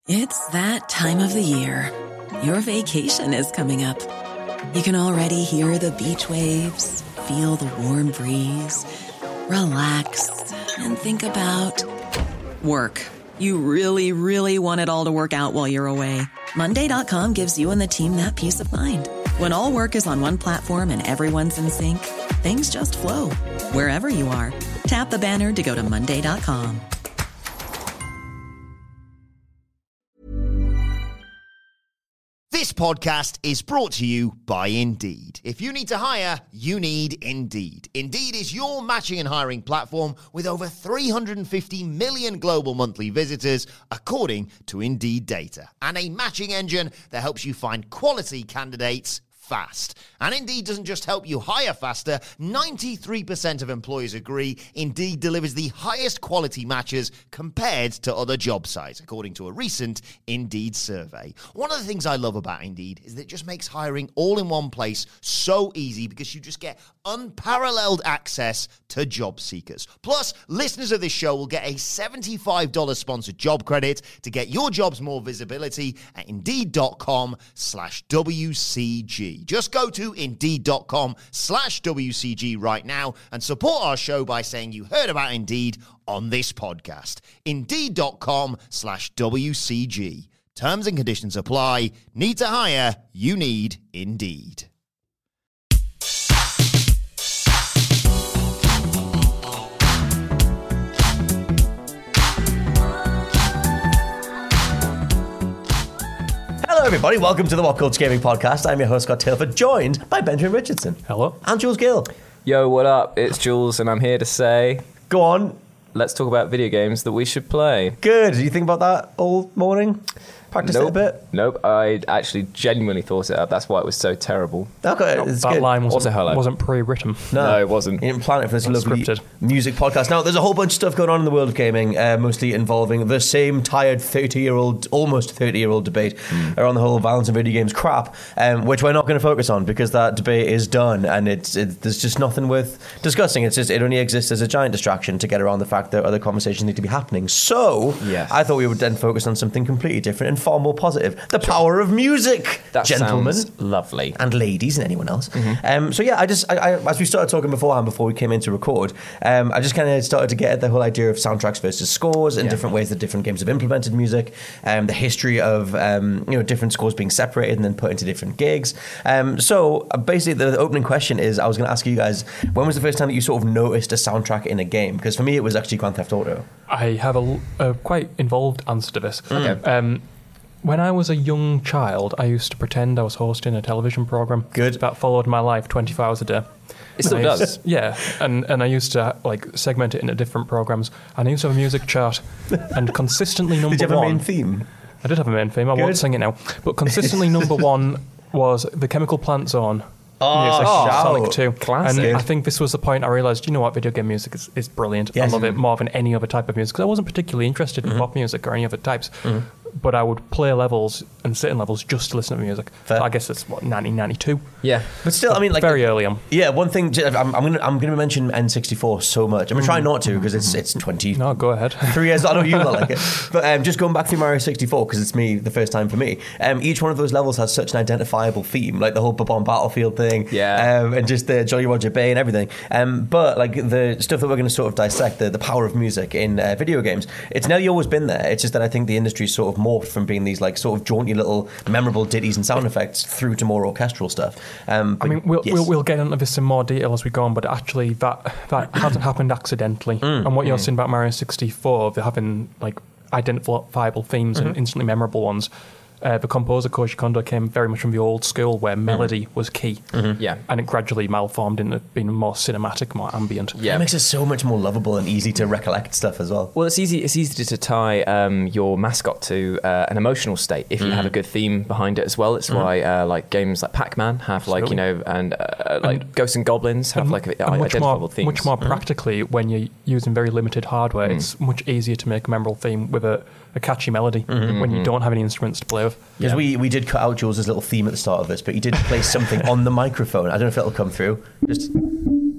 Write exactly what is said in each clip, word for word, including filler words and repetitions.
It's that time of the year. Your vacation is coming up. You can already hear the beach waves, feel the warm breeze, relax, and think about work. You really, really want it all to work out while you're away. Monday dot com gives you and the team that peace of mind. When all work is on one platform and everyone's in sync, things just flow. Wherever you are, tap the banner to go to Monday dot com. This podcast is brought to you by Indeed. If you need to hire, you need Indeed. Indeed is your matching and hiring platform with over three hundred fifty million global monthly visitors, according to Indeed data, and a matching engine that helps you find quality candidates fast. And Indeed doesn't just help you hire faster. ninety-three percent of employers agree Indeed delivers the highest quality matches compared to other job sites, according to a recent Indeed survey. One of the things I love about Indeed is that it just makes hiring all in one place so easy because you just get unparalleled access to job seekers. Plus, listeners of this show will get a seventy-five dollars sponsored job credit to get your jobs more visibility at Indeed.com slash WCG. Just go to Indeed.com slash WCG right now and support our show by saying you heard about Indeed on this podcast. Indeed.com slash WCG. Terms and conditions apply. Need to hire? You need Indeed. Hello everybody, welcome to the What Culture Gaming Podcast. I'm your host Scott Tailford, joined by Benjamin Richardson. Hello. And Jules Gill. Yo, what up? It's Jules and I'm here to say, Go on. let's talk about video games that we should play. Good. Did you think about that all morning? Practiced nope. it a bit? Nope, I actually genuinely thought it up. That's why it was so terrible. Okay, it's that good. line wasn't, Also hello. wasn't pre-written. No. No, it wasn't. You didn't plan it for this lovely Unscripted. music podcast. Now, there's a whole bunch of stuff going on in the world of gaming, uh, mostly involving the same tired thirty-year-old, almost thirty-year-old debate mm. around the whole violence in video games crap, um, which we're not going to focus on because that debate is done and it's it, there's just nothing worth discussing. It's just it only exists as a giant distraction to get around the fact that other conversations need to be happening. So, yes. I thought we would then focus on something completely different and far more positive. The power of music, That gentlemen. sounds lovely. And ladies and anyone else. Mm-hmm. Um, so yeah, I just, I, I, as we started talking beforehand, before we came in to record, um, I just kind of started to get at the whole idea of soundtracks versus scores and Yeah. different ways that different games have implemented music, um, the history of um, you know different scores being separated and then put into different gigs. Um, so uh, basically, the, the opening question is, I was going to ask you guys, when was the first time that you sort of noticed a soundtrack in a game? Because for me, it was actually Grand Theft Auto. I have a, a quite involved answer to this. Okay. Um, when I was a young child, I used to pretend I was hosting a television program. Good. That followed my life twenty-four hours a day. It still And I used- does. Yeah, and, and I used to like segment it into different programs. And I used to have a music chart, and consistently number Did you have one. a main theme? I did have a main theme. I Good. won't sing it now. But consistently number one was the Chemical Plant Zone. Oh, music, shout. Sonic two. Classic. And I think this was the point I realised, you know what, video game music is, is brilliant. Yes. I love it more than any other type of music. Because I wasn't particularly interested in Mm-hmm. pop music or any other types. Mm-hmm. But I would play levels and sit in levels just to listen to music. Fair. I guess it's, what, nineteen ninety-two? Yeah. But still, I mean, like Very early on. Yeah, one thing j- I'm, I'm gonna I'm gonna mention N sixty-four so much. I'm gonna try not to because it's it's twenty. No, go ahead. Three years. I know you not like it, but um, just going back through Mario sixty-four because it's me the first time for me. Um, each one of those levels has such an identifiable theme, like the whole Bob on Battlefield thing, Yeah. um, and just the Jolly Roger Bay and everything. Um, but like the stuff that we're going to sort of dissect, the, the power of music in uh, video games, it's nearly always been there. It's just that I think the industry's sort of morphed from being these like sort of jaunty little memorable ditties and sound effects through to more orchestral stuff. Um, I but mean, we'll, yes. we'll we'll get into this in more detail as we go on, but actually that that hasn't happened accidentally. Mm. And what you're saying about Mario sixty-four, they're having like identifiable themes Mm-hmm. and instantly memorable ones. Uh, the composer Koji Kondo came very much from the old school where melody was key, Mm-hmm. Yeah. and it gradually malformed into being more cinematic, more ambient. Yeah. It makes it so much more lovable and easy to recollect stuff as well. Well, it's easy. It's easy to tie um, your mascot to uh, an emotional state if you have a good theme behind it as well. It's why uh, like games like Pac-Man have like you know, and uh, like And- Ghosts and Goblins have And- like and a, much identifiable more, themes. much more practically, when you're using very limited hardware, it's much easier to make a memorable theme with a, a catchy melody when you don't have any instruments to play with. Because Yeah. we, we did cut out Jules' little theme at the start of this, but he did play something on the microphone. I don't know if it'll come through. Just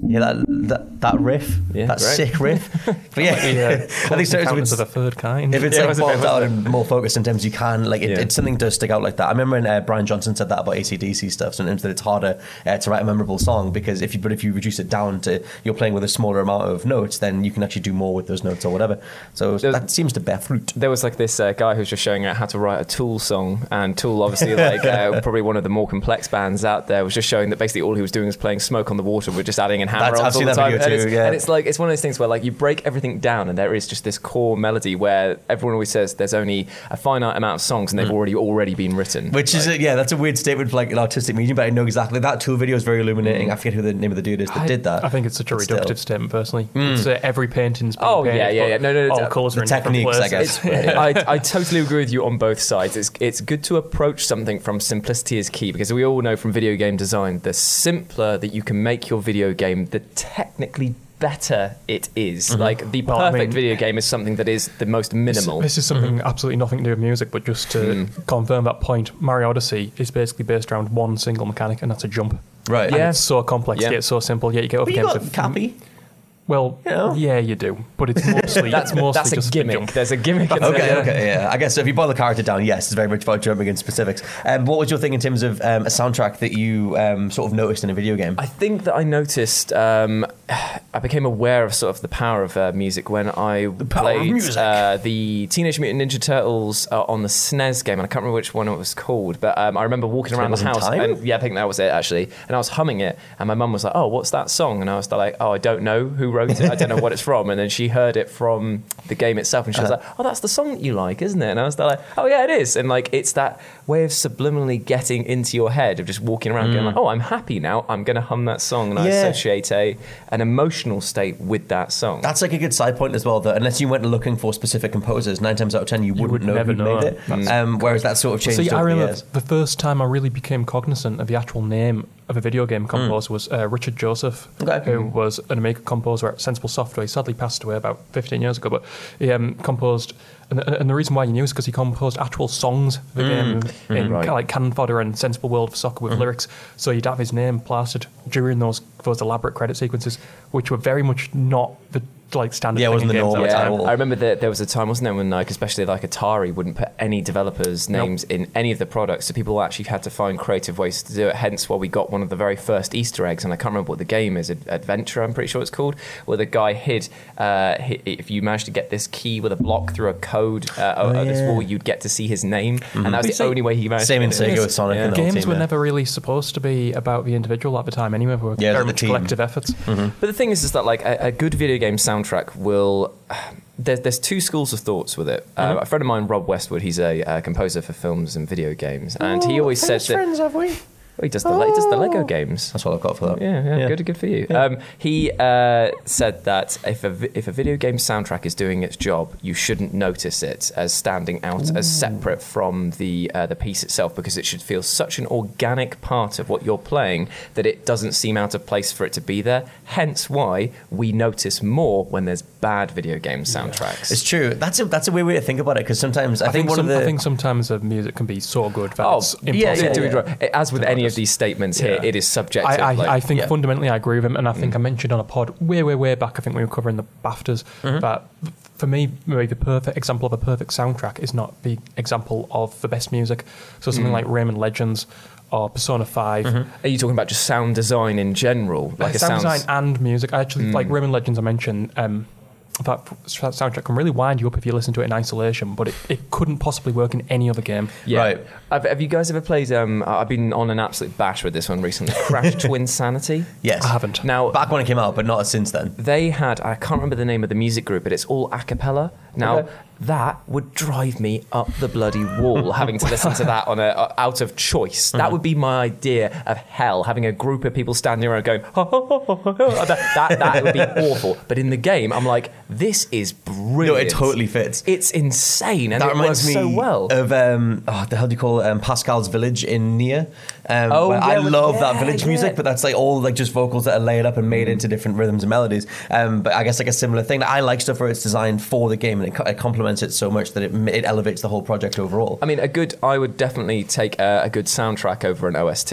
hear that that, that riff, Yeah, that great. sick riff. But yeah, Yeah, I think so. If encounters it's, of the third kind. if it's Yeah, like was it- bogged was out it- and more focused, sometimes you can like it, Yeah. it. Something does stick out like that. I remember when uh, Brian Johnson said that about A C D C stuff. Sometimes that it's harder uh, to write a memorable song because if you but if you reduce it down to you're playing with a smaller amount of notes, then you can actually do more with those notes or whatever. So There's- that seems to bear fruit. There was like this uh, guy who was just showing out how to write a Tool song, and Tool, obviously, like uh, probably one of the more complex bands out there, was just showing that basically all he was doing was playing Smoke on the Water with just adding in hammer That's- ons I've all seen the that time. video and, too, it's, yeah. and it's like it's one of those things where like you break everything down, and there is just this core melody where everyone always says there's only a finite amount of songs, and they've already already been written. Which is a, yeah, that's a weird statement for like an artistic medium, but I know exactly that Tool video is very illuminating. Mm. I forget who the name of the dude is that I, did that. I think it's such a but still. reductive statement, personally. It's uh, every painting's being Oh, painted, yeah, yeah, but yeah. No, no, no, all the- colours the are in different techniques, I places. guess. I, I totally agree with you on both sides. It's it's good to approach something from simplicity is key, because we all know from video game design, the simpler that you can make your video game, the technically better it is. Like the Well, I perfect mean- video game is something that is the most minimal. This is something absolutely nothing to do with music, but just to confirm that point, Mario Odyssey is basically based around one single mechanic, and that's a jump. Right. And Yeah. it's so complex, Yeah. yet it's so simple, yet you get up But you against got a Cappy. Well, You know? yeah, you do, but it's mostly that's it's mostly that's a just gimmick. jump. There's a gimmick. in Okay, there. okay, yeah. I guess so if you boil the character down, yes, it's very much about jumping in specifics. Um, what was your thing in terms of um, a soundtrack that you um, sort of noticed in a video game? I think that I noticed, um, I became aware of sort of the power of uh, music when I power of played music. uh, the Teenage Mutant Ninja Turtles uh, on the S N E S game, and I can't remember which one it was called, but um, I remember walking around the Turtles in house, Time? and yeah, I think that was it actually, and I was humming it, and my mum was like, "Oh, what's that song?" And I was like, "Oh, I don't know who wrote it, I don't know what it's from," and then she heard it from the game itself, and she was Uh-huh. like, "Oh, that's the song that you like, isn't it?" And I was like, "Oh yeah, it is," and like it's that way of subliminally getting into your head of just walking around going like, "Oh, I'm happy now, I'm going to hum that song," and I Mm. Yeah. associate a an emotional state with that song. That's like a good side point as well, that unless you went looking for specific composers, nine times out of ten you wouldn't would know never who know. made it. Um, whereas that sort of changed See, I over the remember years. the first time I really became cognizant of the actual name of a video game composer was uh, Richard Joseph, Okay. who was an American composer at Sensible Software. He sadly passed away about fifteen years ago, but he um, composed, and, and the reason why you knew is because he composed actual songs for the game in Right. kind of like Cannon Fodder and Sensible World of Soccer with lyrics. So you'd have his name plastered during those those elaborate credit sequences, which were very much not the like standard. Yeah, it thing wasn't in the games norm at the at time. all. I remember that there was a time, wasn't there, when like especially like Atari wouldn't put any developers' names in any of the products, so people actually had to find creative ways to do it. Hence, why we got one of the very first Easter eggs, and I can't remember what the game is. Ad- Adventure, I'm pretty sure it's called, where the guy hid. Uh, hi if you managed to get this key with a block through a code uh, Oh, at this yeah. wall, you'd get to see his name, and that But was you the see, only way he managed. Same to in get it. Sega with Sonic Yeah. and the whole Games team, were yeah. never really supposed to be about the individual at the time anyway. They were Yeah, very the much team. collective efforts. But the thing is, is that like a, a good video game soundtrack will. There's there's two schools of thoughts with it. Uh, a friend of mine, Rob Westwood, he's a uh, composer for films and video games, and he always says that. friends, have we? Oh, he does the he does the Lego games. That's what I've got for that. Yeah, yeah, Yeah. good, good for you. Um, he uh, said that if a vi- if a video game soundtrack is doing its job, you shouldn't notice it as standing out as separate from the uh, the piece itself, because it should feel such an organic part of what you're playing that it doesn't seem out of place for it to be there. Hence, why we notice more when there's bad video game soundtracks. It's true. That's a that's a weird way to think about it, because sometimes I, I think, one some, of the I think sometimes the music can be so good that Oh, it's yeah, impossible. yeah, do it yeah. right. As with any of these statements here, Yeah. it is subjective. I, I, like- I think yeah. fundamentally I agree with him, and I think I mentioned on a pod way, way, way back, I think we were covering the BAFTAs, that for me, maybe the perfect example of a perfect soundtrack is not the example of the best music. So something like Rayman Legends or Persona five. Are you talking about just sound design in general? Like it sound sounds. design and music. I actually, like Rayman Legends I mentioned, um, that f- soundtrack can really wind you up if you listen to it in isolation, but it, it couldn't possibly work in any other game. Yeah. Right. Have, have you guys ever played? Um, I've been on an absolute bash with this one recently. Crash Twinsanity. yes, I haven't. Now back when it came out, but not since then. they had. I can't remember the name of the music group, but it's all a cappella. Now Okay. that would drive me up the bloody wall, having to listen to that on a uh, out of choice. That would be my idea of hell. Having a group of people standing around going, "Ha, ha, ha, ha, ha." that, that that would be awful. But in the game, I'm like, this is brilliant. No, it totally fits. It's insane, and That it reminds works me so well. of um, oh, the hell do you call it? Um, Pascal's Village in Nier. Um, Oh, where yeah, I with- love yeah, that village yeah. music, but that's like all like just vocals that are layered up and made into different rhythms and melodies. Um, but I guess like a similar thing. I like stuff where it's designed for the game and it, co- it complements it so much that it it elevates the whole project overall. I mean, a good. I would definitely take a, a good soundtrack over an O S T.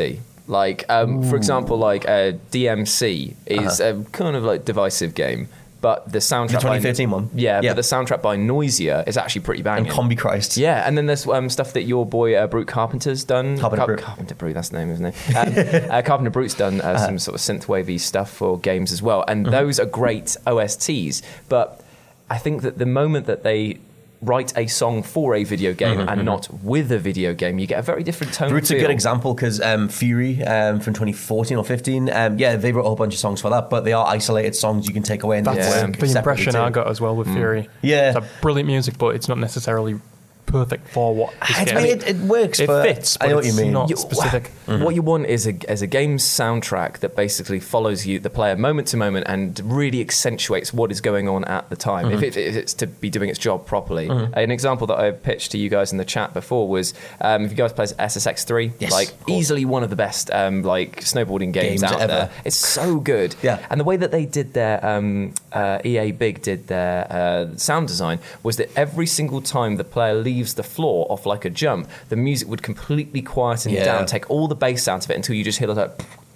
Like, um, for example, like uh, D M C is Uh-huh. a kind of like divisive game, but the soundtrack. The twenty thirteen by, one? Yeah, Yeah. but the soundtrack by Noisia is actually pretty banging. And Combi Christ. Yeah, and then there's um, stuff that your boy uh, Brute Carpenter's done. Carpenter Brute. Carpenter Brute, that's the name, isn't it? Um, uh, Carpenter Brute's done uh, some sort of synthwavy stuff for games as well, and those are great O S Ts. But I think that the moment that they write a song for a video game Mm-hmm, and not with a video game, you get a very different tone. Brute's a feel. good example because um, Fury um, from twenty fourteen or fifteen, um, yeah, they wrote a whole bunch of songs for that, but they are isolated songs you can take away and That's work Yeah. the separately impression too. I got as well with Fury. Yeah. It's a brilliant music, but it's not necessarily perfect for what this It's- game. I mean, it, it works, It but fits, but I know what you it's mean. not You- specific. What you want is a as a game soundtrack that basically follows you, the player, moment to moment, and really accentuates what is going on at the time. If, it, if it's to be doing its job properly. An example that I pitched to you guys in the chat before was um, if you guys play S S X three, Yes, like of course. easily one of the best um, like snowboarding games, Games out ever. there. It's so good. Yeah. And the way that they did their um, uh, E A Big did their uh, sound design was that every single time the player leaves the floor off like a jump, the music would completely quieten Yeah. down, take all the bass out of it until you just hear like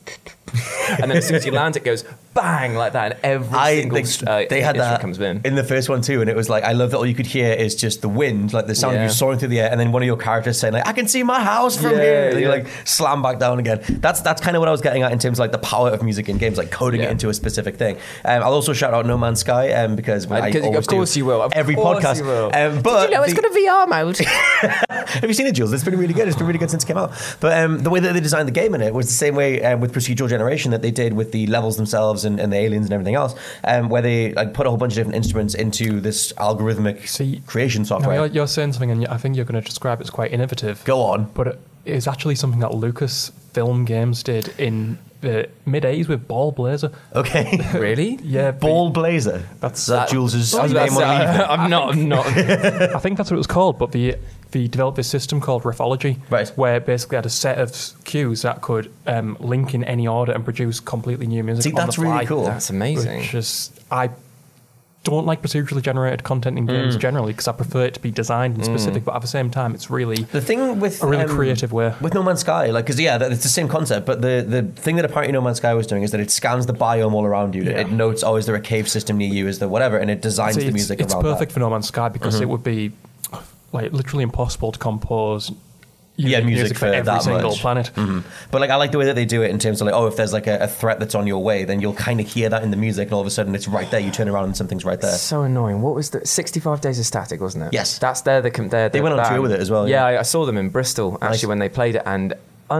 and then as soon as you land it goes bang like that, and every I single they, st- uh, they had instrument that comes in. in the first one too, and it was like I love that all you could hear is just the wind, like the sound of Yeah. you soaring through the air, and then one of your characters saying like, "I can see my house from Yeah, here," and you yeah. like slam back down again. That's that's kind of what I was getting at in terms of like the power of music in games, like coding Yeah. it into a specific thing. Um, I'll also shout out No Man's Sky um, because Uh, I because- always of course do you will. Of every course podcast. you will. Um, but Did you know it's the- got a V R mode? Have you seen it, Jules? It's been really good. It's been really good since it came out. But um, the way that they designed the game in it was the same way um, with procedural generation that they did with the levels themselves and, and the aliens and everything else, um, where they like put a whole bunch of different instruments into this algorithmic See, creation Now, software. you're, you're saying something, and I think you're going to describe it as quite innovative. Go on. But it is actually something that Lucasfilm Games did in the mid eighties with Ball Blazer. Okay. Really? Yeah, Ball Blazer. That's Is that Jules's I was name about to on say, the I'm not. I'm not. I think that's what it was called, but the they developed this system called Riffology, Right. where basically had a set of cues that could um, link in any order and produce completely new music. See, on that's the fly, really cool. That's amazing. Which is, I don't like procedurally generated content in games Mm. generally because I prefer it to be designed and specific, but at the same time, it's really The thing with a really um, creative way. with No Man's Sky, like, because yeah, that- it's the same concept, but the the thing that apparently No Man's Sky was doing is that it scans the biome all around you. Yeah. It notes, oh, is there a cave system near you? Is there whatever, and it designs See, the it's, music it's around perfect that. for No Man's Sky because Mhm. it would be like literally impossible to compose Yeah, unique music, for, every that single much. planet. Mhm. But like, I like the way that they do it in terms of like, oh, if there's like a, a threat that's on your way, then you'll kind of hear that in the music, and all of a sudden it's right there. You turn around and something's right there. So annoying. What was the sixty-five Days of Static, wasn't it? Yes. That's their the com- their, They the went on tour band. with it as well, Yeah, yeah. I, I saw them in Bristol actually Nice. when they played it, and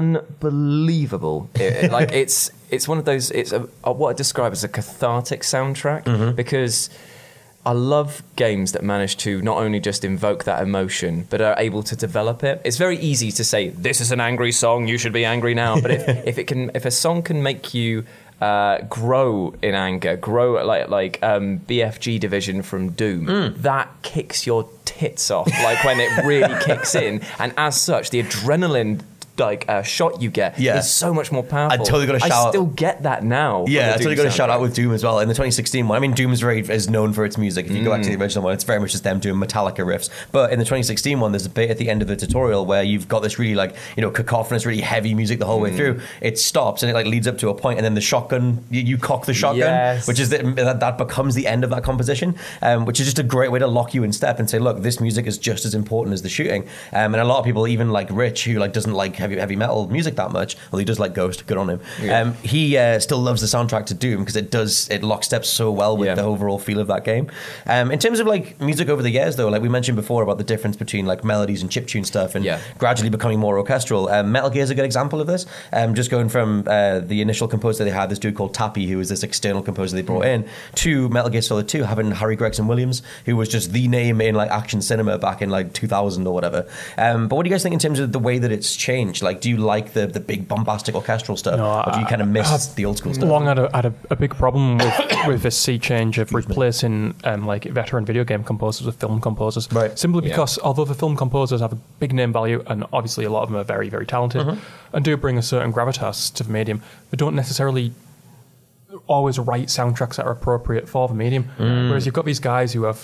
unbelievable. It- it- like it's it's one of those. It's a, a, what I describe as a cathartic soundtrack Mm-hmm. because I love games that manage to not only just invoke that emotion, but are able to develop it. It's very easy to say, this is an angry song, you should be angry now. But if, if it can, if a song can make you uh, grow in anger, grow like like um, B F G Division from Doom, Mm. that kicks your tits off, like when it really kicks in. And as such, the adrenaline like uh, shot you get Yeah. is so much more powerful. I totally gotta I shout- still get that now. from Yeah, the I totally Doom got to shout out soundtrack. with Doom as well. In the twenty sixteen one, I mean, Doom is very is known for its music. If you go back to the original one, it's very much just them doing Metallica riffs. But in the twenty sixteen one, there's a bit at the end of the tutorial where you've got this really like you know cacophonous, really heavy music the whole way through. It stops and it like leads up to a point, and then the shotgun, you, you cock the shotgun, Yes. which is the, that that becomes the end of that composition, um, which is just a great way to lock you in step and say, look, this music is just as important as the shooting. Um, and a lot of people, even like Rich, who like doesn't like heavy heavy metal music that much, well, he does like Ghost, good on him. Yeah. Um, he uh, still loves the soundtrack to Doom because it does it locksteps so well with Yeah. the overall feel of that game. Um, in terms of like music over the years, though, like we mentioned before about the difference between like melodies and chiptune stuff, and Yeah. gradually becoming more orchestral. Um, Metal Gear is a good example of this. Um, just going from uh, the initial composer they had, this dude called Tappy, who was this external composer they brought in, to Metal Gear Solid two, having Harry Gregson Williams, who was just the name in like action cinema back in like two thousand or whatever. Um, but what do you guys think in terms of the way that it's changed? Like, do you like the the big bombastic orchestral stuff, No, or do you I- kind of miss I've the old school stuff? Long had a, had a, a big problem with, with this sea change of replacing um, like veteran video game composers with film composers. Right. Simply Yeah. because although the film composers have a big name value and obviously a lot of them are very, very talented Mm-hmm. and do bring a certain gravitas to the medium, they don't necessarily always write soundtracks that are appropriate for the medium. Mm. Whereas you've got these guys who have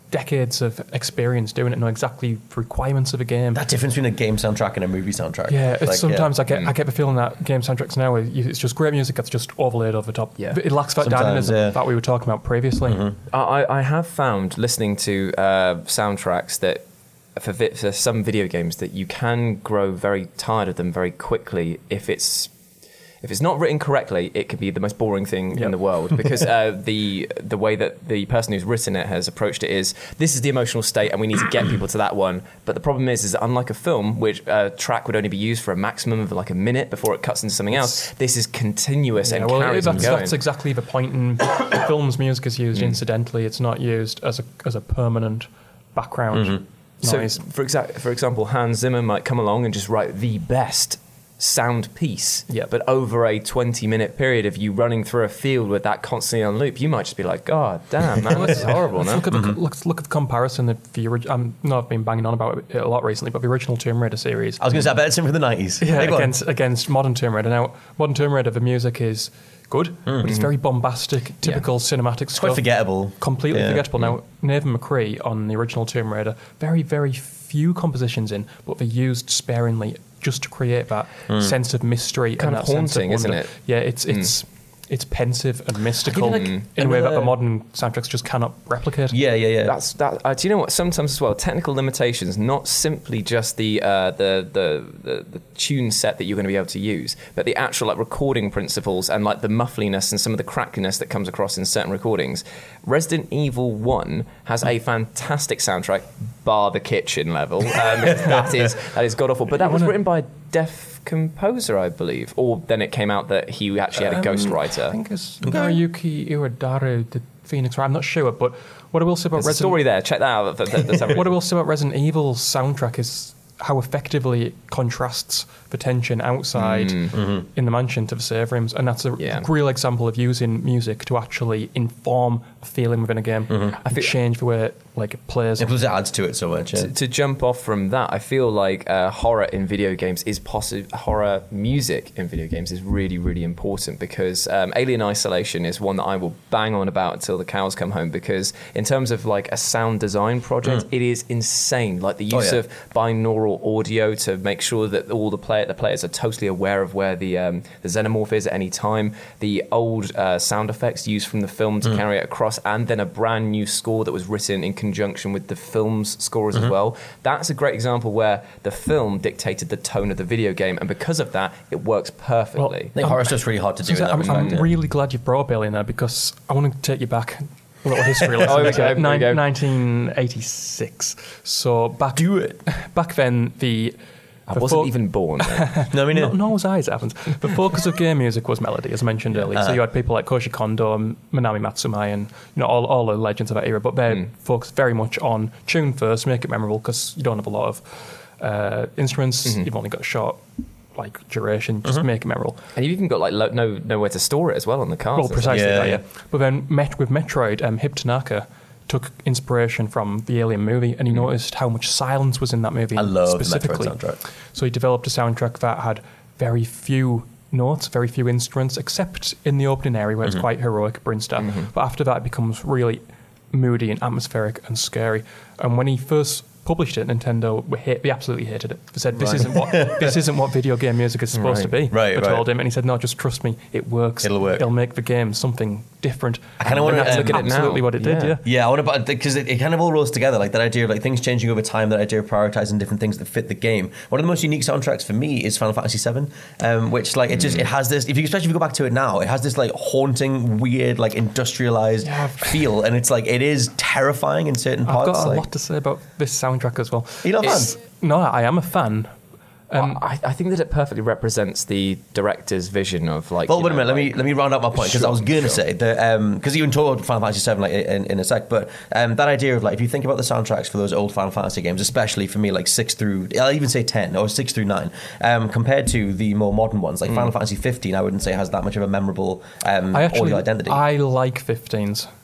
decades of experience doing it, know exactly the requirements of a game. That difference between a game soundtrack and a movie soundtrack. Yeah, it's Like, sometimes yeah. I get I get the feeling that game soundtracks now are- it's just great music that's just overlaid over the top. Yeah. It lacks that Sometimes, dynamism yeah. that we were talking about previously. I, I have found listening to uh, soundtracks that for, vi- for some video games that you can grow very tired of them very quickly if it's if it's not written correctly. It could be the most boring thing Yep. in the world because uh, the the way that the person who's written it has approached it is this is the emotional state and we need to get people to that one. But the problem is, is that unlike a film, which a track would only be used for a maximum of like a minute before it cuts into something else, this is continuous Yeah, and well, carries on that's, going. that's exactly the point. In films, music is used incidentally. It's not used as a as a permanent background So, noise. for, exa- for example, Hans Zimmer might come along and just write the best sound piece. Yeah. But over a twenty-minute period of you running through a field with that constantly on loop, you might just be like, God damn, man, this is horrible Let's now. look at the let's look at the comparison of the original. I'm no, I've been banging on about it a lot recently, but the original Tomb Raider series. I was going to say, I bet it's something from the nineties. Yeah, Big one. against against modern Tomb Raider. Now, modern Tomb Raider, the music is good, but it's very bombastic, typical cinematic It's stuff. quite forgettable. Completely Yeah. forgettable. Now, Nathan McCree on the original Tomb Raider, very, very few compositions in, but they're used sparingly just to create that sense of mystery Kind and of that sense haunting, of isn't wonder. it? Yeah, it's it's it's pensive and mystical like in a way that the another- modern soundtracks just cannot replicate. Yeah, yeah, yeah. That's that. Uh, do you know what? Sometimes as well, technical limitations, not simply just the uh, the, the the the tune set that you're going to be able to use, but the actual like recording principles and like the muffliness and some of the crackliness that comes across in certain recordings. Resident Evil One has a fantastic soundtrack, bar the kitchen level. Um, that is that is god awful. But that was written by a deaf composer, I believe, or then it came out that he actually had a Um, ghostwriter. I think it's Naruyuki Iwadaru did Phoenix Wright. I'm not sure, but what I will say about There's a Resident story there. Check that out. That- that- that's what I will say about Resident Evil's soundtrack is how effectively it contrasts the tension outside in the mansion to the safe rooms, and that's a Yeah. real example of using music to actually inform a feeling within a game. I think change the way it, like it plays. Yeah, plus it adds to it so much. Yeah. To, to jump off from that, I feel like uh, horror in video games is possible. Horror music in video games is really, really important because um, Alien Isolation is one that I will bang on about until the cows come home. Because in terms of like a sound design project, it is insane. Like the Oh, use yeah. of binaural audio to make sure that all the play the players are totally aware of where the um, the xenomorph is at any time. The old uh, sound effects used from the film to carry it across, and then a brand new score that was written in conjunction with the film's scores as well. That's a great example where the film dictated the tone of the video game, and because of that, it works perfectly. I think horror stuff's really hard to do in that I'm, respect. I'm yeah. really glad you brought Bailey in there because I want to take you back a little history lesson. Oh, here we to go, here we nine- go. nineteen eighty-six. So back Do it. back then the I the wasn't fo- even born. then. No, I mean, No, no, it was eyes, it happens. The focus of game music was melody, as mentioned earlier. So you had people like Koji Kondo, and Minami Matsumai, and you know all, all the legends of that era. But they Mm. focused very much on tune first, make it memorable, because you don't have a lot of uh, instruments. Mm-hmm. You've only got a short like duration. Just make it memorable. And you've even got like lo- no nowhere to store it as well on the cards. Well, precisely Yeah, that, yeah. yeah. But then met, with Metroid, um, Hip Tanaka took inspiration from the Alien movie, and he noticed how much silence was in that movie. I love the Metroid specifically. soundtrack. So he developed a soundtrack that had very few notes, very few instruments, except in the opening area where it's quite heroic, Brinstar. But after that, it becomes really moody and atmospheric and scary. And when he first published it, Nintendo we hate, they absolutely hated it. They said this isn't what this isn't what video game music is supposed to be. Right, They right. told him, and he said, "No, just trust me, it works. It'll work." It'll make the game something different." I kinda And wanna, that's um, look at it now. absolutely what it did. Yeah. Yeah. Yeah, I want to, because it, it kind of all rolls together, like that idea of like things changing over time, that idea of prioritizing different things that fit the game. One of the most unique soundtracks for me is Final Fantasy seven, um, which like it just it has this. If you especially if you go back to it now, it has this like haunting, weird, like industrialized Yeah. feel, and it's like it is terrifying in certain I've parts. got a like, lot to say about this soundtrack as well. Are you not a It's- No, I am a fan. Um, I, I think that it perfectly represents the director's vision of like. Well, you wait a know, minute. Let like- me let me round up my point because I Sure, was going to sure. say that because you can talk about Final Fantasy seven like in, in a sec, but um, that idea of like if you think about the soundtracks for those old Final Fantasy games, especially for me like six through I'll even say ten or six through nine, um, compared to the more modern ones like Final Fantasy fifteen, I wouldn't say has that much of a memorable um, I actually audio identity. I like fifteens.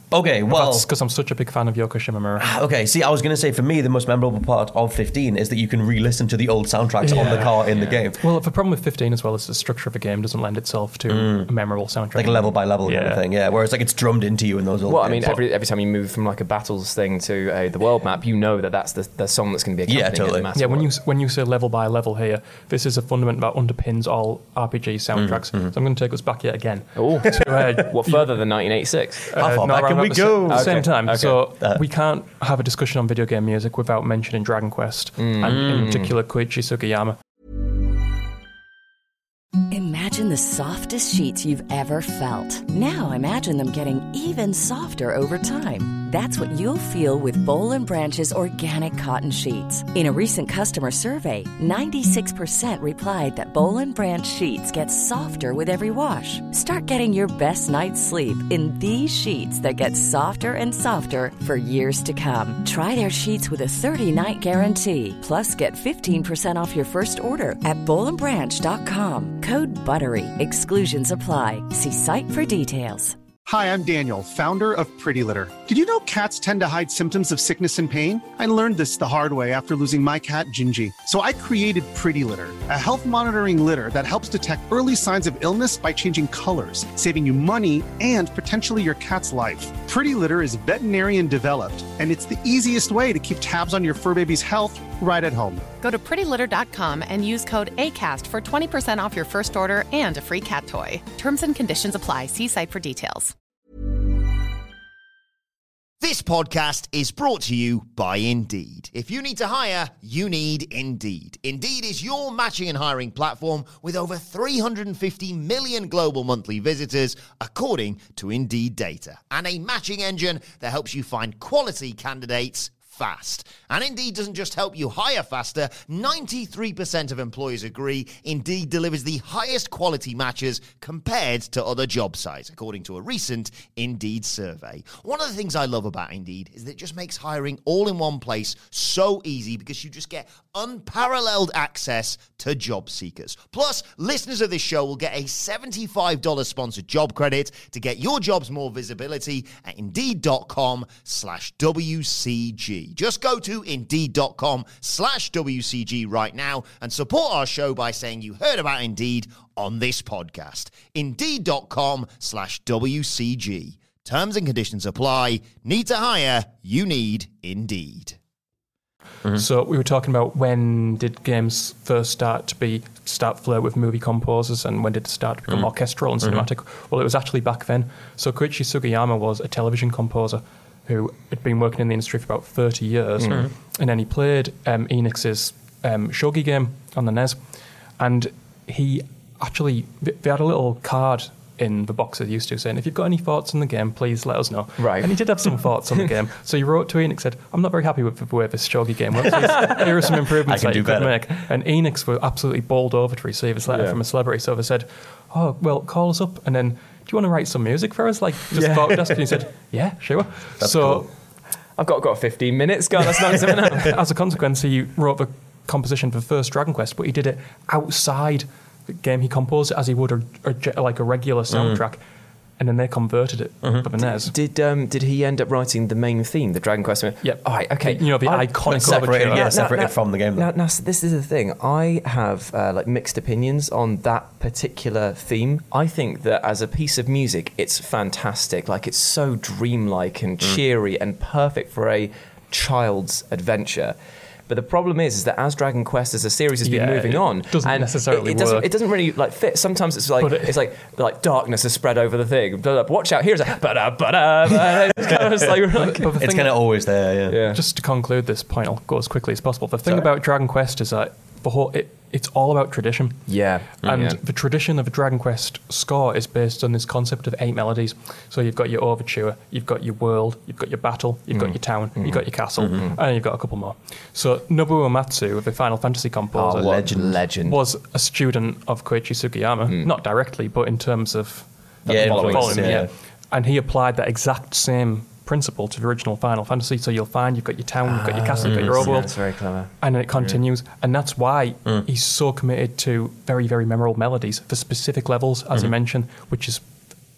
Okay, well... That's because I'm such a big fan of Yoko Shimomura. Okay, see, I was going to say, for me, the most memorable part of fifteen is that you can re-listen to the old soundtracks Yeah. on the car in the game. Well, the problem with fifteen as well is the structure of a game doesn't lend itself to a memorable soundtrack. Like level by level kind Yeah. of thing, yeah. Whereas like it's drummed into you in those old Well, I mean, games. every every time you move from like a battles thing to uh, the world map, you know that that's the, the song that's going to be Yeah, accompanying totally. it. No matter Yeah, when what. you when you say level by level here, this is a fundament that underpins all R P G soundtracks. So I'm going to take us back yet again. Oh, To, uh, what further than nineteen eighty-six? How far not back around can we about the go? sa- At the same Okay, time. okay. So Uh, we can't have a discussion on video game music without mentioning Dragon Quest, and in particular Koichi Sugiyama. Imagine the softest sheets you've ever felt. Now imagine them getting even softer over time. That's what you'll feel with Bowl and Branch's organic cotton sheets. In a recent customer survey, ninety-six percent replied that Bowl and Branch sheets get softer with every wash. Start getting your best night's sleep in these sheets that get softer and softer for years to come. Try their sheets with a thirty-night guarantee. Plus, get fifteen percent off your first order at bowl and branch dot com. Code BUTTERY. Exclusions apply. See site for details. Hi, I'm Daniel, founder of Pretty Litter. Did you know cats tend to hide symptoms of sickness and pain? I learned this the hard way after losing my cat, Gingy. So I created Pretty Litter, a health monitoring litter that helps detect early signs of illness by changing colors, saving you money and potentially your cat's life. Pretty Litter is veterinarian developed, and it's the easiest way to keep tabs on your fur baby's health right at home. Go to pretty litter dot com and use code ACAST for twenty percent off your first order and a free cat toy. Terms and conditions apply. See site for details. This podcast is brought to you by Indeed. If you need to hire, you need Indeed. Indeed is your matching and hiring platform with over three hundred fifty million global monthly visitors, according to Indeed data, and a matching engine that helps you find quality candidates fast. And Indeed doesn't just help you hire faster. ninety-three percent of employers agree Indeed delivers the highest quality matches compared to other job sites, according to a recent Indeed survey. One of the things I love about Indeed is that it just makes hiring all in one place so easy because you just get unparalleled access to job seekers. Plus, listeners of this show will get a seventy-five dollars sponsored job credit to get your jobs more visibility at Indeed.com slash WCG. Just go to Indeed.com slash WCG right now and support our show by saying you heard about Indeed on this podcast. Indeed.com slash WCG. Terms and conditions apply. Need to hire? You need Indeed. Mm-hmm. So we were talking about when did games first start to be start flirt with movie composers, and when did it start to become mm. orchestral and cinematic? Mm-hmm. Well, it was actually back then. So Koichi Sugiyama was a television composer who had been working in the industry for about thirty years. Mm-hmm. And then he played um, Enix's um, shogi game on the N E S. And he actually, they had a little card in the box that he used to saying, if you've got any thoughts on the game, please let us know. Right. And he did have some thoughts on the game. So he wrote to Enix, said, I'm not very happy with the way this shogi game works. Here are some improvements I can that do you could better. make. And Enix were absolutely bowled over to receive this letter Yeah. from a celebrity. So they said, oh, well, call us up and then, do you want to write some music for us? Like, just Yeah. thought desk. And he said, yeah, sure. That's so cool. I've got got fifteen minutes. God, that's not something else. as a consequence, he wrote the composition for the first Dragon Quest, but he did it outside the game. He composed it as he would a, a, like a regular soundtrack. Mm. And then they converted it Mm-hmm. for the N E S. Did um, did he end up writing the main theme, the Dragon Quest? Yep. All right. Okay. You know, the I- iconic separated, overture. yeah, Now- separated now- from the game. Now, now, so this is the thing. I have uh, like mixed opinions on that particular theme. I think that as a piece of music, it's fantastic. Like it's so dreamlike and cheery mm. and perfect for a child's adventure. But the problem is, is that as Dragon Quest as a series has been Yeah, moving it on, doesn't and necessarily it, it doesn't, work. it doesn't really like fit. Sometimes it's like But it- it's like like darkness is spread over the thing. Blah, blah, watch out! Here's a ba-da, ba-da, ba-da. It's kind of just like, like But the It's thing kind of always there, yeah. yeah. Just to conclude this point, I'll go as quickly as possible. The thing Sorry. about Dragon Quest is that the whole it, it's all about tradition. yeah, And yeah. the tradition of a Dragon Quest score is based on this concept of eight melodies. So you've got your overture, you've got your world, you've got your battle, you've got your town, you've got your castle, and you've got a couple more. So Nobuo Uematsu, the Final Fantasy composer, Oh, what legend. legend. was a student of Koichi Sugiyama, not directly, but in terms of Yeah, following, influence, following, yeah. yeah. And he applied that exact same principle to the original Final Fantasy. So you'll find you've got your town, you've got your castle, you've got your overworld. That's very clever. And then it continues. And that's why he's so committed to very, very memorable melodies for specific levels, as he mentioned, which is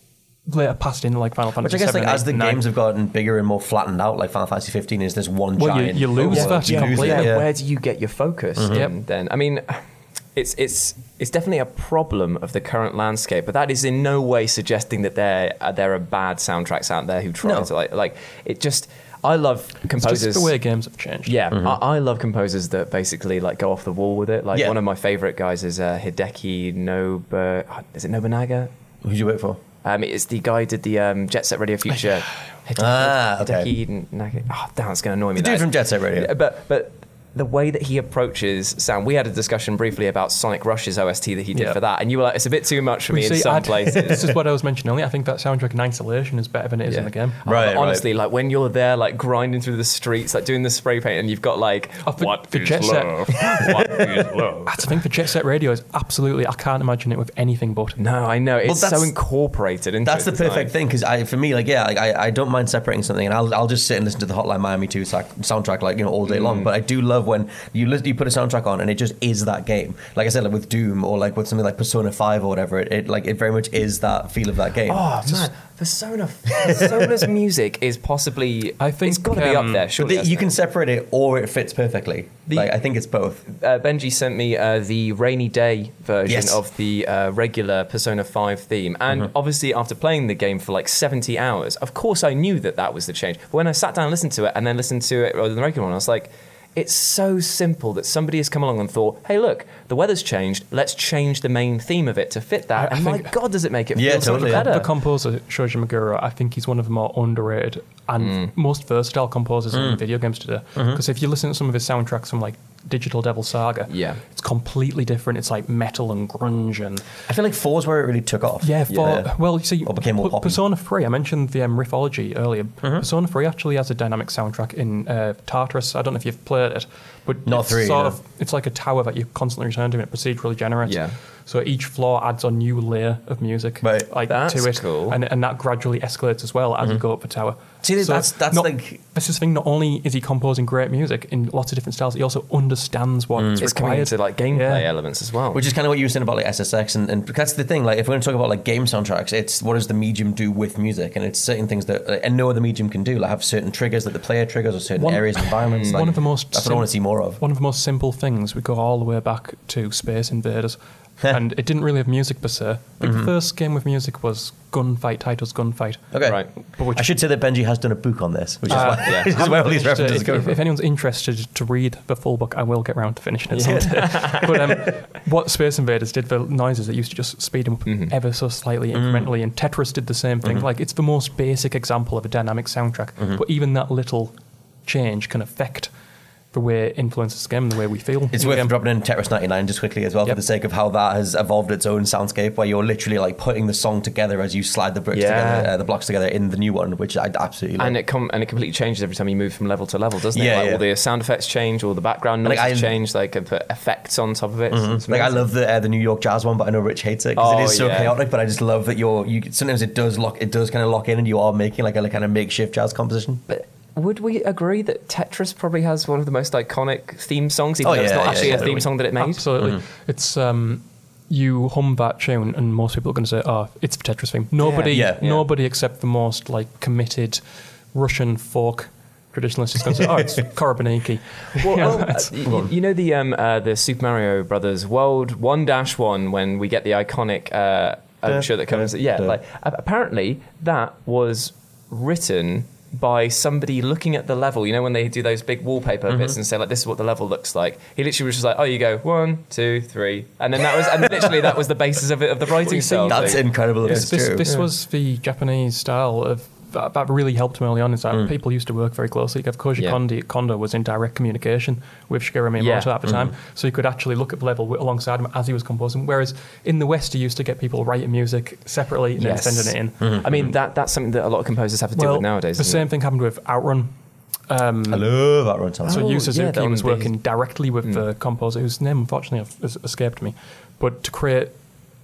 later passed into like Final Fantasy Which I guess, seven, like, as the eight, nine. games have gotten bigger and more flattened out, like Final Fantasy fifteen is this one Well, you- giant. you lose overload. that You lose completely. it, yeah, yeah. where do you get your focus? Mm-hmm. in Then I mean, it's it's it's definitely a problem of the current landscape, but that is in no way suggesting that there uh, there are bad soundtracks out there who try No. to like like it. Just I love It's composers. just the way games have changed. Yeah, I, I love composers that basically like go off the wall with it. Like Yeah. one of my favorite guys is uh, Hideki Nobu. Is it Nobunaga? Who'd you wait for? Um, it's the guy who did the um, Jet Set Radio Future. Hideki, Ah, okay. Hideki Naga. Oh, damn, it's going to annoy me. The dude That- from Jet Set Radio. Yeah, But but the way that he approaches sound, we had a discussion briefly about Sonic Rush's O S T that he did Yeah. for that, and you were like, it's a bit too much for Well, me you in see, some I'd- places. This is what I was mentioning earlier. I think that soundtrack in isolation is better than it is in the game. Oh, Right, but right. honestly, like when you're there, like grinding through the streets, like doing the spray paint, and you've got like, Oh, for- what for is Jet Set. love? What is love? That's the thing for Jet Set Radio is absolutely, I can't imagine it with anything but. No, I know it's that's- so incorporated into That's the its design. perfect thing because I, for me, like, yeah, like, I, I don't mind separating something, and I'll, I'll just sit and listen to the Hotline Miami two sac- soundtrack, like, you know, all day Mm. long. But I do love when you listen, you put a soundtrack on, and it just is that game. Like I said, like with Doom or like with something like Persona Five or whatever, it, it like it very much is that feel of that game. Oh man, Persona, Persona's music is possibly. I think, it's got to be um, up there. But Surely, the- you hasn't can it? separate it, or it fits perfectly. The- like I think it's both. Uh, Benji sent me uh, the rainy day version Yes. of the uh, regular Persona five theme, and Mm-hmm. obviously after playing the game for like seventy hours, of course I knew that that was the change. But when I sat down and listened to it, and then listened to it rather than the regular one, I was like, it's so simple that somebody has come along and thought, hey, look, the weather's changed. Let's change the main theme of it to fit that. I- I and my think- God, does it make it Yeah, feel so much totally. better? The composer, Shoji Meguro, I think he's one of the more underrated and most versatile composers in video games today. Because if you listen to some of his soundtracks from like Digital Devil Saga, Yeah. it's completely different. It's like metal and grunge and I feel like four's where it really took off. yeah. For Yeah. well, you see, Or became more P- poppy. Persona three. I mentioned the um, Riffology earlier. Persona three actually has a dynamic soundtrack in uh, Tartarus. I don't know if you've played it, but Not it's three, Sort no. of, it's like a tower that you constantly return to, and it procedurally generates. Yeah. So each floor adds a new layer of music, Right. like That's to it, cool. and and that gradually escalates as well as you go up the tower. See, that's- that's not- like- this is the thing. Not only is he composing great music in lots of different styles, he also understands what it's coming required. into like gameplay Yeah. elements as well. Which is kind of what you were saying about like S S X, and, and that's the thing. Like, if we're going to talk about like game soundtracks, it's what does the medium do with music, and it's certain things that and no other medium can do. Like have certain triggers that the player triggers, or certain One- areas and environments. Like, one of the most that's what I want to see more of. One of the most simple things, we go all the way back to Space Invaders, and it didn't really have music per se. Like The first game with music was Gunfight, Title's Gunfight. Okay, Right. But which, I should say that Benji has done a book on this, which is, Uh, why, yeah. which is where all these Just, uh, references if, go if, from. if anyone's interested to read the full book, I will get round to finishing it someday. But um, what Space Invaders did for noises, it used to just speed them up Mm-hmm. ever so slightly incrementally, and Tetris did the same thing. Like it's the most basic example of a dynamic soundtrack, Mm-hmm. but even that little change can affect the way it influences the game and the way we feel. It's in the worth game. dropping in Tetris ninety-nine just quickly as well, Yep. for the sake of how that has evolved its own soundscape, where you're literally like putting the song together as you slide the bricks Yeah. together, uh, the blocks together in the new one, which I absolutely love. And it com- and it completely changes every time you move from level to level, doesn't it? Yeah, like yeah. all the sound effects change, all the background Like, noises I- change, like and put effects on top of it. It's Like I amazing. love the uh, the New York Jazz one, but I know Rich hates it because Oh, it is so yeah. chaotic. But I just love that you're you. Sometimes it does lock, it does kind of lock in, and you are making like a like, kind of makeshift jazz composition. But would we agree that Tetris probably has one of the most iconic theme songs, even Oh, though it's yeah, not yeah, actually yeah. a theme song that it made? Absolutely. It's um, you hum that tune, and most people are going to say, "Oh, it's the Tetris theme." Nobody, Yeah. Yeah. nobody except the most like committed Russian folk traditionalist is going to say, "Oh, it's Karabaniki." Well, You know, oh, uh, it's- you, you know the um, uh, the Super Mario Brothers World one dash one when we get the iconic uh, overture that comes. Yeah, duh. like a- apparently that was written by somebody looking at the level. You know when they do those big wallpaper Mm-hmm. bits and say like, "This is what the level looks like." He literally was just like, "Oh, you go one, two, three," and then that was and literally that was the basis of it of the writing you see, style. That's thing. incredible. If this it's this, true. this was the Japanese style of. That, that really helped me early on. Is that people used to work very closely. Like Koji Yeah. Kondo, Kondo was in direct communication with Shigeru Miyamoto Yeah. at the time, so you could actually look at the level wi- alongside him as he was composing. Whereas in the West, you used to get people writing music separately and Yes. then sending it in. I mean that that's something that a lot of composers have to deal with nowadays. The isn't same it? thing happened with Outrun. Um, I love that runtime. so Oh, Yu yeah, Suzuki that was one working directly with the composer, whose name unfortunately has has escaped me, but to create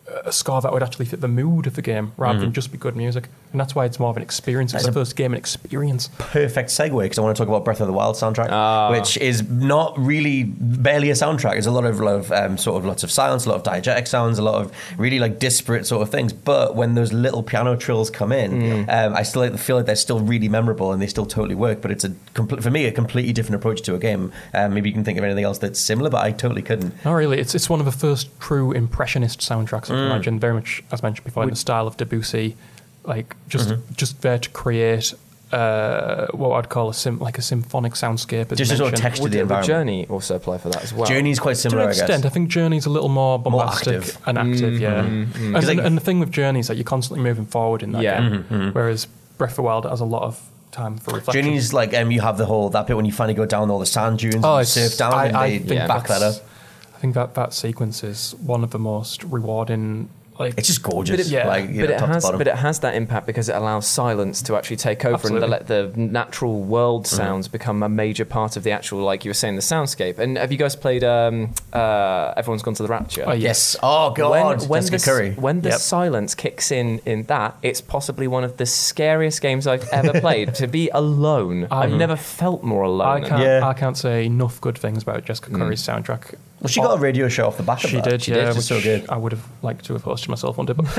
a score that would actually fit the mood of the game rather Mm-hmm. than just be good music. And that's why it's more of an experience. It's That's the a- first game an experience. Perfect segue, because I want to talk about Breath of the Wild soundtrack, Ah. which is not really barely a soundtrack. It's a lot of, lot of um, sort of lots of silence, a lot of diegetic sounds, a lot of really like disparate sort of things. But when those little piano trills come in, um, I still like, feel like they're still really memorable and they still totally work. But it's a compl- for me a completely different approach to a game. Um, maybe you can think of anything else that's similar, but I totally couldn't. Not really. It's it's one of the first true impressionist soundtracks I can imagine. Very much, as mentioned before, in the style of Debussy, like just just there to create uh, what I'd call a sim like a symphonic soundscape. As Just a sort of mentioned. texture to Would, the would environment. Journey also apply for that as well? Journey's quite To similar, an I guess. extent, I think Journey's a little more bombastic active. and active, yeah. And, like- and, and the thing with Journey is that you're constantly moving forward in that Yeah. game, whereas Breath of the Wild has a lot of time for reflection. Journey's like um, you have the whole that bit when you finally go down all the sand dunes Oh, and it's- surf down I, and I they think back that that's- up. I think that that sequence is one of the most rewarding. Like It's just gorgeous. But it, Yeah. like, you but know, it top to has, bottom. but it has that impact because it allows silence to actually take over Absolutely. and let the natural world Mm-hmm. sounds become a major part of the actual, like you were saying, the soundscape. And have you guys played um, uh, Everyone's Gone to the Rapture? Oh, yeah. Yes. Oh god. When, when, Jessica the, Curry. when the Yep. silence kicks in in that, it's possibly one of the scariest games I've ever played. To be alone, I've Um, never felt more I alone. can't Yeah. I can't say enough good things about Jessica Curry's soundtrack. Well, she got a radio show off the back of She that. did, She yeah, did. which It's so good. I would have liked to have hosted myself one day, but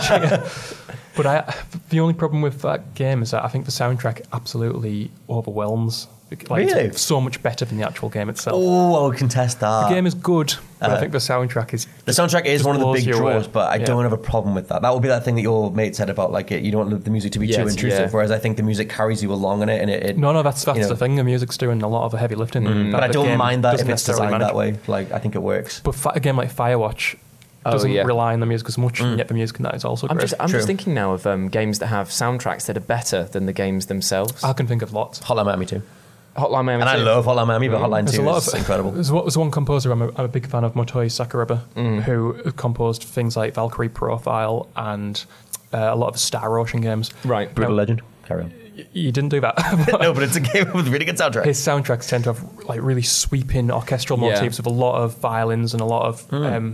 but I, the only problem with that game is that I think the soundtrack absolutely overwhelms. Like, Really? It's so much better than the actual game itself. Oh, I would contest that. The game is good, but Uh, I think the soundtrack is. The soundtrack is just one of the blows big you away. draws, but I Yeah. don't have a problem with that. That would be that thing that your mate said about like it. You don't want the music to be too Yes, intrusive, yeah. whereas I think the music carries you along in it, and it. it No, no, that's that's you know, the thing. The music's doing a lot of the heavy lifting. that But I the don't game mind that if doesn't it's necessarily designed that manage. way. Like I think it works. But fi- a game like Firewatch Oh, doesn't yeah. rely on the music as much, and yet the music in that is also I'm great. just, I'm True. just thinking now of um, games that have soundtracks that are better than the games themselves. I can think of lots. Hotline Miami too, Hotline Miami. and I two. love Hotline Miami, but Hotline There's Two a lot is of incredible. There's, one- there's one composer I'm a, I'm a big fan of, Motoi Sakuraba, Mm. who composed things like Valkyrie Profile and uh, a lot of the Star Ocean games. Right. Brutal Now, Legend. Carry on. y- You didn't do that. No, but it's a game with really good soundtrack. His soundtracks tend to have like really sweeping orchestral Yeah. motifs with a lot of violins and a lot of Mm. um,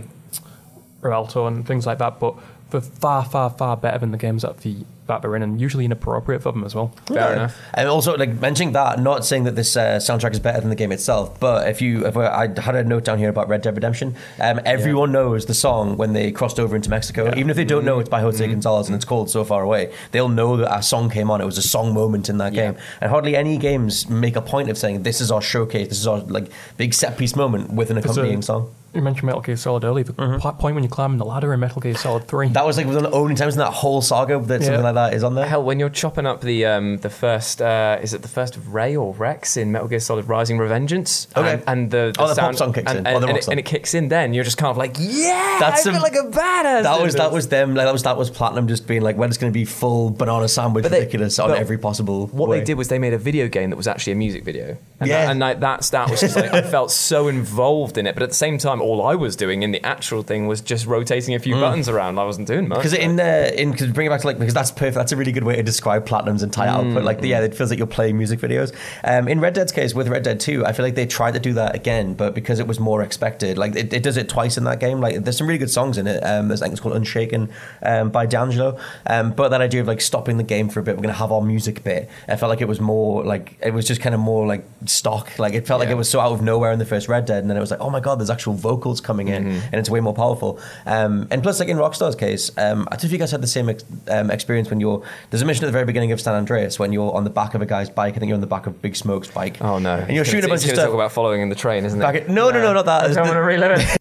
alto and things like that. But they're far, far, far better than the games that the that they're in, and usually inappropriate for them as well. Fair enough. And also, like mentioning that, not saying that this uh, soundtrack is better than the game itself, but if you, if I, I had a note down here about Red Dead Redemption, um, everyone knows the song when they crossed over into Mexico, even if they don't know it's by Jose Gonzalez and it's called So Far Away. They'll know that a song came on. It was a song moment in that Yeah. game, and hardly any games make a point of saying this is our showcase, this is our like big set piece moment with an There's a- accompanying song. You mentioned Metal Gear Solid earlier. The po- point when you're climbing the ladder in Metal Gear Solid three. That was like one of the only times in that whole saga that Yeah. something like that is on there. Hell, when you're chopping up the um, the first, uh, is it the first of Ray or Rex in Metal Gear Solid Rising Revengeance? Okay. And, and the, the Oh, the pop sound, song kicks and, in. And, Oh, the and rock it, song. and it kicks in then. You're just kind of like, yeah, That's I a- feel like a badass. That in was that this. was them. Like, that was that was Platinum just being like, "When it's going to be full banana sandwich But they- ridiculous on but every possible." What way. they did was they made a video game that was actually a music video. And Yeah. that, and like, that's that was just like I felt so involved in it, but at the same time, all I was doing in the actual thing was just rotating a few buttons around. I wasn't doing much. Because in uh, in cause bring it back to like because that's perfect. That's a really good way to describe Platinum's entire output. Like yeah, it feels like you're playing music videos. Um, in Red Dead's case, with Red Dead Two, I feel like they tried to do that again, but because it was more expected, like it, it does it twice in that game. Like there's some really good songs in it. Um, there's I think it's called Unshaken um, by D'Angelo. Um, but that idea of like stopping the game for a bit, we're gonna have our music bit. I felt like it was more like it was just kind of more like stock. Like it felt like Yeah. it was so out of nowhere in the first Red Dead, and then it was like, oh my god, there's actual vocals coming in, and it's way more powerful. Um, and plus, like in Rockstar's case, um, I don't know if you guys had the same ex- um, experience when you're. There's a mission at the very beginning of San Andreas when you're on the back of a guy's bike. I think you're on the back of Big Smoke's bike. oh no, And you're He's shooting a gonna- bunch he's of gonna stuff. talk about following in the train, isn't Back it? at- no, no, no, not that. I don't want to relive it.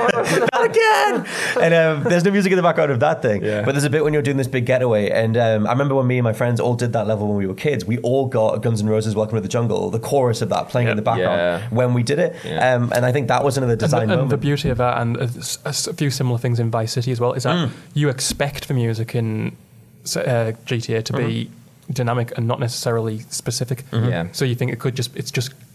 Not again. And um, there's no music in the background of that thing. Yeah. But there's a bit when you're doing this big getaway, and um, I remember when me and my friends all did that level when we were kids. We all got Guns N' Roses' "Welcome to the Jungle," the chorus of that playing in the background Yeah. when we did it. Yeah. Um, and I think that was another design and, the, and the moment. beauty of that, and a, a s- a few similar things in Vice City as well, is that you expect the music in uh, G T A to be dynamic and not necessarily specific. Yeah. So you think it could just it's just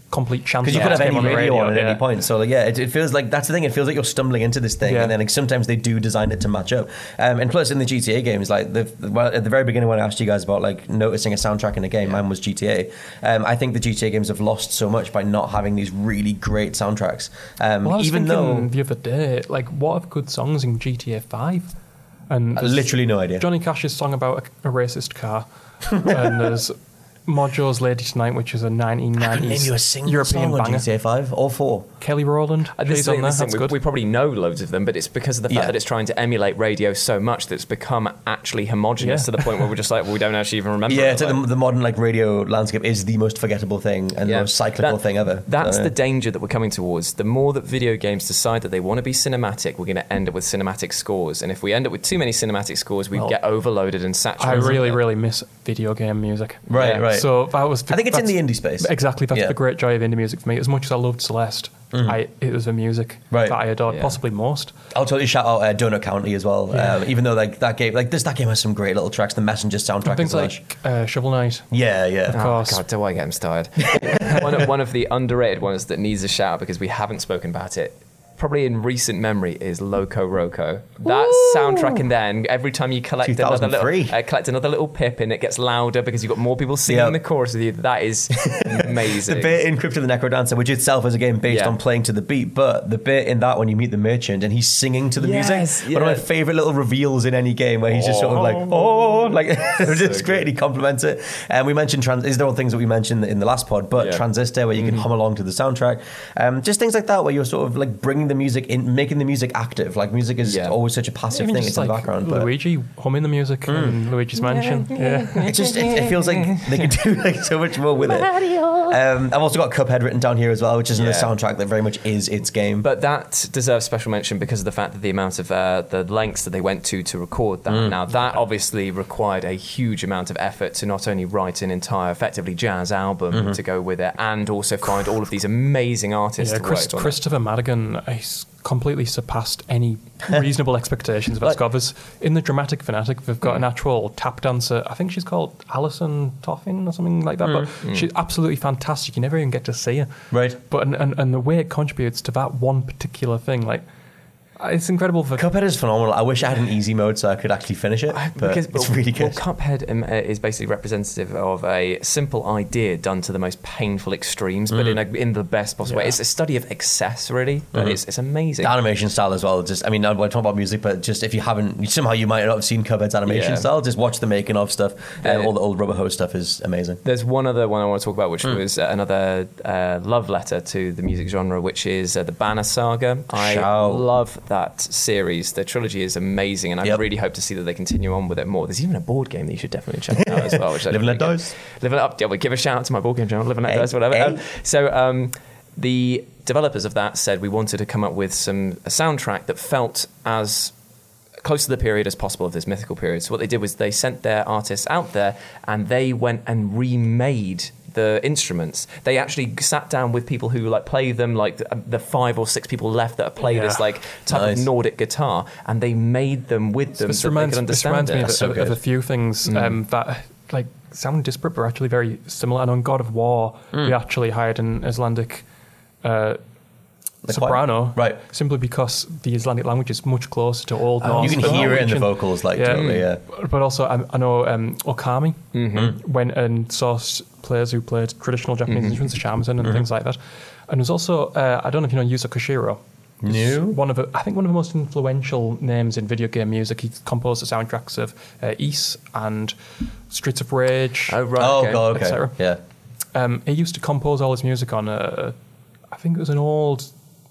complete chance. Because you of could have what's any came on the radio on at yeah. any point. So like, yeah, it, it feels like that's the thing. It feels like you're stumbling into this thing, Yeah. and then like, sometimes they do design it to match up. Um, and plus, in the G T A games, like the, well, at the very beginning when I asked you guys about like noticing a soundtrack in a game, mine was G T A. Um, I think the G T A games have lost so much by not having these really great soundtracks. Um, Well, I was even thinking though the other day, like, what are good songs in G T A five? And I there's literally no idea. Johnny Cash's song about a, a racist car, and there's Mojo's "Lady Tonight," which is a nineteen I couldn't name nineties you a single European song on banger. G T A five or four. Kelly Rowland, Uh, this she's thing, on there. this thing, That's we, good. we probably know loads of them, but it's because of the fact Yeah. that it's trying to emulate radio so much that it's become actually homogenous Yeah. to the point where we're just like, well, we don't actually even remember. Yeah, it. it's like Like, the, the modern like radio landscape is the most forgettable thing and the Yeah. most cyclical That- thing ever. That's So, the yeah. danger that we're coming towards. The more that video games decide that they want to be cinematic, we're going to end up with cinematic scores. And if we end up with too many cinematic scores, we Well, get overloaded and I saturated. really, really miss video game music. Right, Yeah. right. So that was. I think it's in that's- the indie space. Exactly, that's Yeah. the great joy of indie music for me. As much as I loved Celeste, I, it was the music Right. that I adored, Yeah. possibly most. I'll totally shout out uh, Donut County as well. Yeah. Um, even though like that game, like this, that game has some great little tracks. The Messenger soundtrack Things is lush. like uh, Shovel Knight. Yeah, yeah. Of Oh, course. God, do I get him started? one, of, one of the underrated ones that needs a shout out because we haven't spoken about it, probably in recent memory, is Loco Roco. That soundtrack in there, and every time you collect another little, two thousand three. uh, collect another little pip, and it gets louder because you've got more people singing Yep. the chorus with you. That is amazing. The bit in Crypt of the Necrodancer, which itself is a game based Yeah. on playing to the beat, but the bit in that when you meet the merchant and he's singing to the Yes, music, one of yeah. my favourite little reveals in any game where he's just sort of like, oh, like it's great. And he compliments it. And we mentioned trans. These are all things that we mentioned in the last pod, but Yeah. Transistor, where you can hum along to the soundtrack, um, just things like that, where you're sort of like bringing the music in, making the music active. Like music is Yeah. always such a passive Even thing; just it's in the like background. But Luigi humming the music in Luigi's Mansion. Yeah. it just it, it feels like they can do like so much more with it. Um, I've also got Cuphead written down here as well, which is in the Yeah. soundtrack that very much is its game. But that deserves special mention because of the fact that the amount of uh, the lengths that they went to to record that. Now that obviously required a huge amount of effort to not only write an entire, effectively jazz album to go with it, and also find all of these amazing artists Yeah, to Chris, work on it. Christopher Madigan has completely surpassed any reasonable expectations of its Like- covers. In the Dramatic Fanatic, they've got an actual tap dancer. I think she's called Alison Toffin or something like that. But she's absolutely fantastic. You never even get to see her. Right. But and, and, and the way it contributes to that one particular thing, like it's incredible for. Cuphead is phenomenal. I wish I had an easy mode so I could actually finish it, but Because it's really good. Well, Cuphead um, uh, is basically representative of a simple idea done to the most painful extremes, but in a, in the best possible way. Yeah. It's a study of excess, really, but it's, it's amazing. The animation style as well. Just, I mean, I'm talking about music, but just if you haven't, somehow you might not have seen Cuphead's animation Yeah. style. Just watch the making of stuff. Yeah. Um, all the old Rubber Hose stuff is amazing. There's one other one I want to talk about, which was uh, another uh, love letter to the music genre, which is uh, the Banner Saga. I Shout. love that series. The trilogy is amazing, and I Yep. really hope to see that they continue on with it more. There's even a board game that you should definitely check out as well. Which I Live and Let think- Dice. Live and Let Up. Yeah, we give a shout out to my board game channel, Live and Let Hey, Dice, whatever. hey. Um, so um, the developers of that said we wanted to come up with some a soundtrack that felt as close to the period as possible of this mythical period. So what they did was they sent their artists out there and they went and remade the instruments. They actually sat down with people who like play them, like the, the five or six people left that play Yeah. this like type Nice. of Nordic guitar, and they made them with them This so reminds, they could this understand reminds me it. of, That's so of, of good. a few things um, that like sound disparate but are actually very similar. And on God of War, we actually hired an Icelandic uh, The soprano, choir. Right. Simply because the Icelandic language is much closer to Old Norse. You can than hear it in the Norwegian. vocals, like Yeah. totally. Yeah. But also, I, I know um, Okami Mm-hmm. went and sourced players who played traditional Japanese instruments, the shamisen and things like that. And there's also, uh, I don't know if you know Yuzo Koshiro. He's No. One of the, I think one of the most influential names in video game music. He's composed the soundtracks of uh, Ys and Streets of Rage. Oh right. Oh okay. god. et Okay. cetera. Yeah. Um, he used to compose all his music on, uh, I think it was an old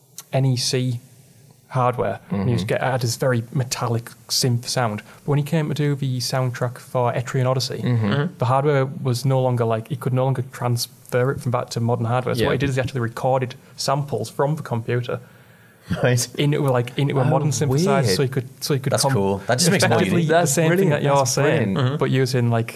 N E C hardware. And he used to get had this very metallic synth sound. But when he came to do the soundtrack for Etrian Odyssey, the hardware was no longer like he could no longer transfer it from that to modern hardware. So Yeah. what he did is he actually recorded samples from the computer Right. into like into a Oh, modern synthesizer, weird. so he could so he could That's cool. That just makes it more effectively unique. the That's same thing brilliant. that you're That's saying, brilliant. but using like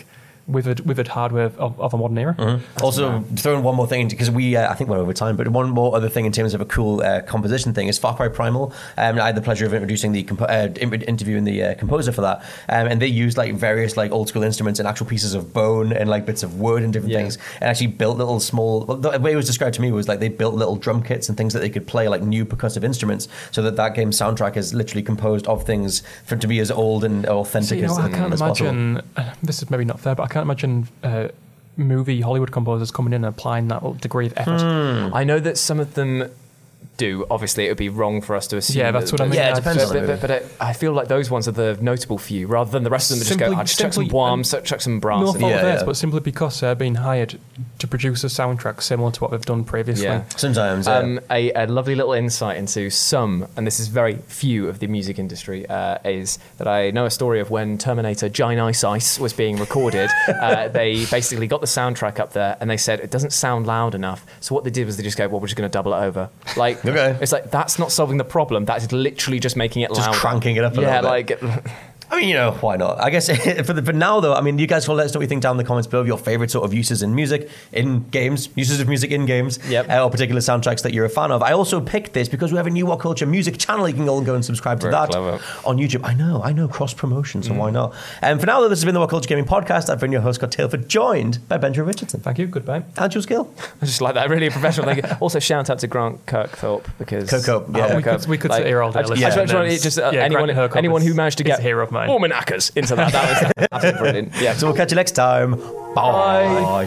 withered, withered hardware of, of a modern era. Mm-hmm. Also, throwing one more thing into, because we, uh, I think we're over time, but one more other thing in terms of a cool uh, composition thing is Far Cry Primal. Um, I had the pleasure of introducing the compo- uh, interviewing the uh, composer for that, um, and they used like various like old school instruments and actual pieces of bone and like bits of wood and different Yeah. things, and actually built little small. Well, the way it was described to me was like they built little drum kits and things that they could play like new percussive instruments, so that that game's soundtrack is literally composed of things for it to be as old and authentic So, you know, as, I can't as imagine. Uh, this is maybe not fair, but I can't imagine. Uh, movie Hollywood composers coming in and applying that degree of effort. Hmm. I know that some of them do. Obviously, it would be wrong for us to assume. Yeah, that's that, what I mean. Yeah, it Yeah, depends But, on the but, movie. but, but I I feel like those ones are the notable few, rather than the rest of them that just Simply- go, I just chuck some simply- bombs, chuck some brass. No in." fault Yeah, of theirs, yeah. but simply because they're being hired to produce a soundtrack similar to what they've done previously. Yeah. Sometimes, yeah. Um, a, a lovely little insight into some, and this is very few of the music industry, uh, is that I know a story of when Terminator Giant Ice Ice was being recorded. uh, they basically got the soundtrack up there and they said it doesn't sound loud enough. So what they did was they just go, well, we're just going to double it over. Like, Okay. It's like, that's not solving the problem. That is literally just making it Just louder. cranking it up a yeah, little bit. like... I mean, you know, why not? I guess for the, for now, though, I mean, you guys will let us know what you think down in the comments below of your favorite sort of uses in music, in games, uses of music in games, Yep. uh, or particular soundtracks that you're a fan of. I also picked this because we have a new What Culture music channel. You can all go and subscribe to Very that clever. on YouTube. I know, I know, cross promotion, so why not? And um, for now, though, this has been the What Culture Gaming Podcast. I've been your host, Scott Tailford, joined by Benjamin Richardson. Thank you. Goodbye. And Jules Gill. I just like that, really professional. Thank you. Also, shout out to Grant Kirkthorpe because Kirkhope, yeah. Oh, We could- we could sit here all day I just, listening I just, to just, names. just uh, Yeah, anyone, Grant Kirkhope anyone who is- managed to is get a hero of mine. almanackers into that. That was absolutely brilliant. Yeah. So we'll catch you next time. Bye.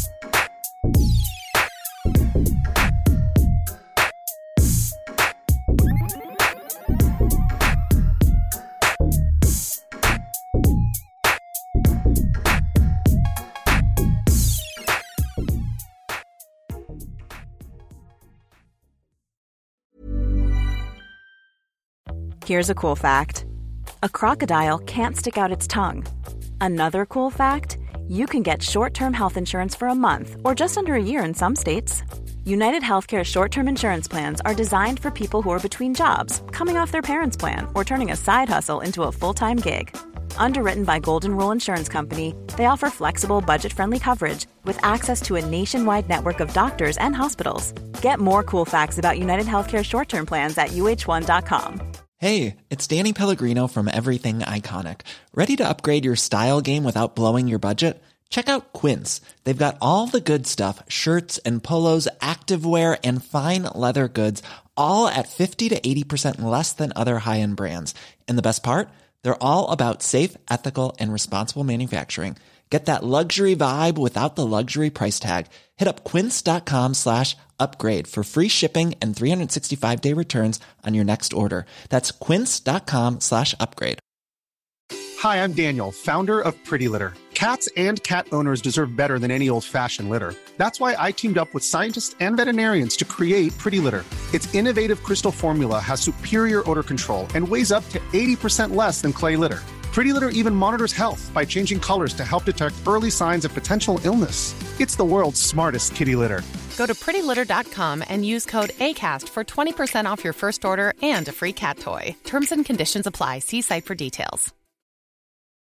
Here's a cool fact. A crocodile can't stick out its tongue. Another cool fact, you can get short-term health insurance for a month or just under a year in some states. United Healthcare short-term insurance plans are designed for people who are between jobs, coming off their parents' plan, or turning a side hustle into a full-time gig. Underwritten by Golden Rule Insurance Company, they offer flexible, budget-friendly coverage with access to a nationwide network of doctors and hospitals. Get more cool facts about United Healthcare short-term plans at U H one dot com. Hey, it's Danny Pellegrino from Everything Iconic. Ready to upgrade your style game without blowing your budget? Check out Quince. They've got all the good stuff, shirts and polos, activewear, and fine leather goods, all at fifty to eighty percent less than other high-end brands. And the best part? They're all about safe, ethical, and responsible manufacturing. Get that luxury vibe without the luxury price tag. Hit up quince.com slash upgrade for free shipping and three sixty-five day returns on your next order. That's quince.com slash upgrade. Hi, I'm Daniel, founder of Pretty Litter. Cats and cat owners deserve better than any old-fashioned litter. That's why I teamed up with scientists and veterinarians to create Pretty Litter. Its innovative crystal formula has superior odor control and weighs up to eighty percent less than clay litter. Pretty Litter even monitors health by changing colors to help detect early signs of potential illness. It's the world's smartest kitty litter. Go to pretty litter dot com and use code ACAST for twenty percent off your first order and a free cat toy. Terms and conditions apply. See site for details.